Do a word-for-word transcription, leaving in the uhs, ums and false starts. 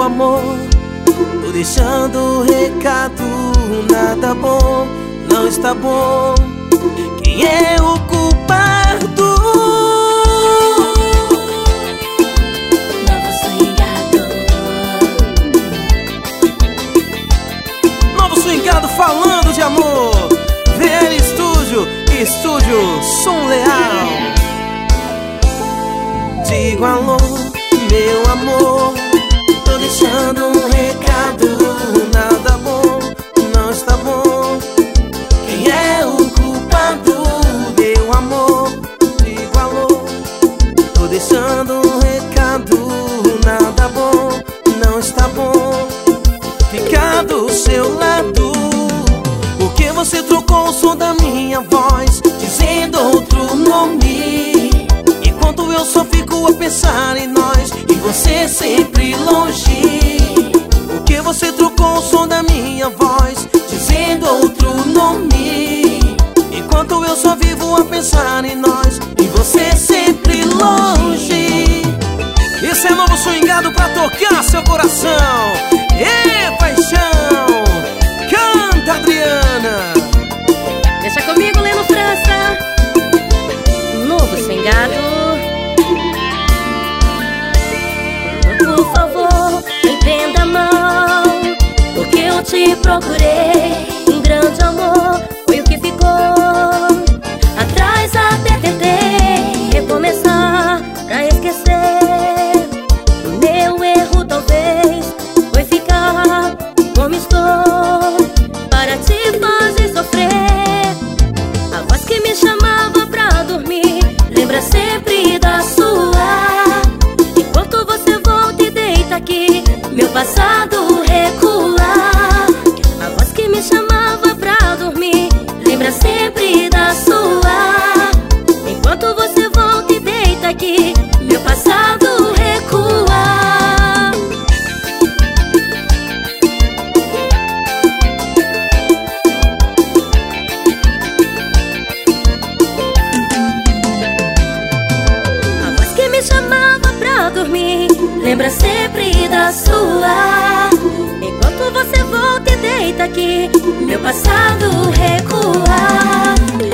meu amor, tô deixando o recado. Nada bom, não está bom. Quem é o culpado? Novo swingado. Novo swingado falando de amor. V L Estúdio, Estúdio Som Leal. Digo alô, meu amor, tô deixando um recado. Nada bom, não está bom. Quem é o culpado? Meu amor, digo alô, tô deixando um recado. Nada bom, não está bom. Ficar do seu lado, porque você trocou o som da minha voz, dizendo outro nome. Enquanto eu só fico a pensar em nós e você sempre longe. Porque você trocou o som da minha voz, dizendo outro nome. Enquanto eu só vivo a pensar em nós e você sempre longe. Esse é novo swingado pra tocar seu coração. Ê, paixão! Canta, Adriana! Deixa comigo, Leno França. Novo swingado. Por favor, entenda mal, porque eu te procurei. Um grande amor foi o que ficou. Atrás até tentei recomeçar pra esquecer. O meu erro talvez foi ficar como estou, para te fazer sofrer. A voz que me chamava pra dormir lembra sempre da sua. Enquanto você volta e deita aqui, meu passado recua. A voz que me chamava pra dormir lembra sempre da sua. Enquanto você volta e deita aqui, meu passado recua. A voz que me chamava pra dormir lembra sempre da sua. Enquanto você volta e deita aqui, meu passado recua.